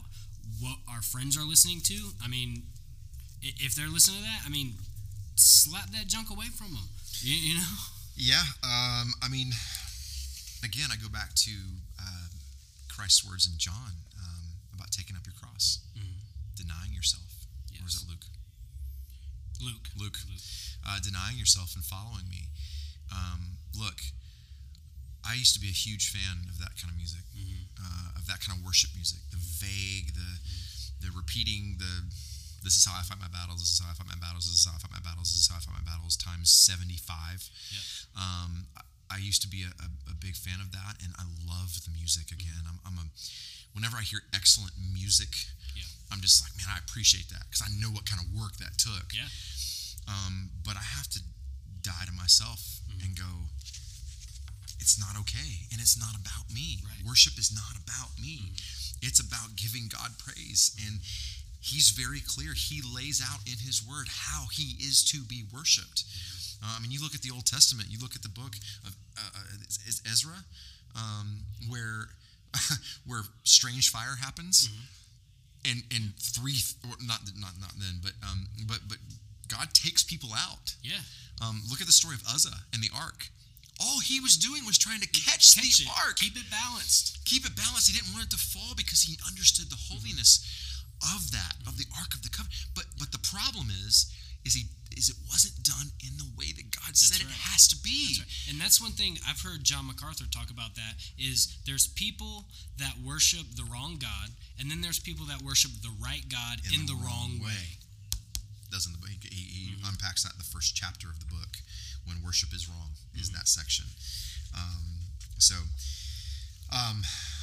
what our friends are listening to, I mean, if they're listening to that, I mean, slap that junk away from them. You, you know? Yeah. Um, I mean, again, I go back to uh, Christ's words in John um, about taking up your cross, mm-hmm. denying yourself. Yes. Or is that Luke? Luke. Luke. Luke. Uh, denying yourself and following me. Um, look, I used to be a huge fan of that kind of music, mm-hmm. uh, of that kind of worship music, the vague, the mm-hmm. the repeating, the this is how I fight my battles, this is how I fight my battles, this is how I fight my battles, this is how I fight my battles, times seventy-five. Yeah. Um, I, I used to be a, a, a big fan of that, and I love the music again. I'm, I'm a, whenever I hear excellent music, yeah. I'm just like, man, I appreciate that, because I know what kind of work that took. Yeah. Um, but I have to die to myself mm-hmm. and go, it's not okay, and it's not about me. Right. Worship is not about me. Mm-hmm. It's about giving God praise, and He's very clear. He lays out in His Word how He is to be worshipped. Uh, I mean, you look at the Old Testament, you look at the book of uh, is Ezra, um, where where strange fire happens, mm-hmm. and and three or not not not then, but um, but but God takes people out. Yeah. Um, look at the story of Uzzah and the ark. All he was doing was trying to catch, catch the it. ark. Keep it balanced. Keep it balanced. He didn't want it to fall because he understood the holiness mm-hmm. of that, mm-hmm. of the ark of the covenant. But but the problem is, is he is it wasn't done in the way that God That's said right. it has to be. That's right. And that's one thing I've heard John MacArthur talk about. That is, there's people that worship the wrong God, and then there's people that worship the right God in, in the, the wrong, wrong way. way. Doesn't the he, he mm-hmm. unpacks that in the first chapter of the book, when worship is wrong, mm-hmm. is that section. Um, so, um,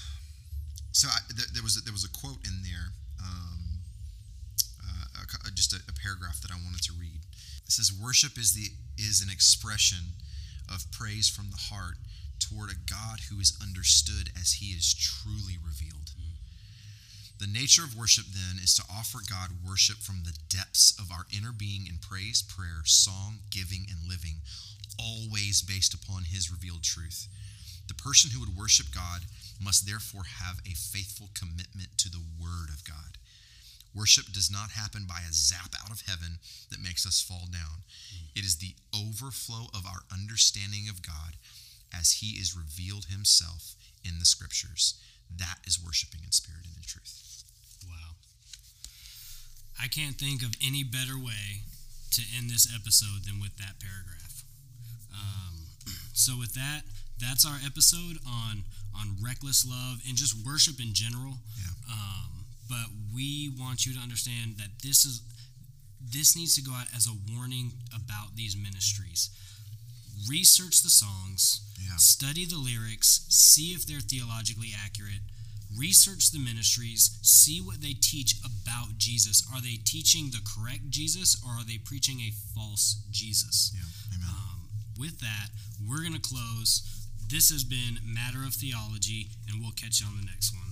so I, th- there was a, there was a quote in there, um, uh, a, just a, a paragraph that I wanted to read. It says, "Worship is the is an expression of praise from the heart toward a God who is understood as He is truly revealed." Mm. The nature of worship, then, is to offer God worship from the depths of our inner being in praise, prayer, song, giving, and living, always based upon His revealed truth. The person who would worship God must therefore have a faithful commitment to the Word of God. Worship does not happen by a zap out of heaven that makes us fall down. Mm. It is the overflow of our understanding of God as He is revealed Himself in the Scriptures. That is worshiping in spirit and in truth. Wow. I can't think of any better way to end this episode than with that paragraph. Um, so with that, that's our episode on on reckless love and just worship in general. Yeah. Um, but we want you to understand that this is this needs to go out as a warning about these ministries. Research the songs, yeah. study the lyrics, see if they're theologically accurate. Research the ministries, see what they teach about Jesus. Are they teaching the correct Jesus, or are they preaching a false Jesus? Yeah, amen. Um, with that, we're going to close. This has been Matter of Theology, and we'll catch you on the next one.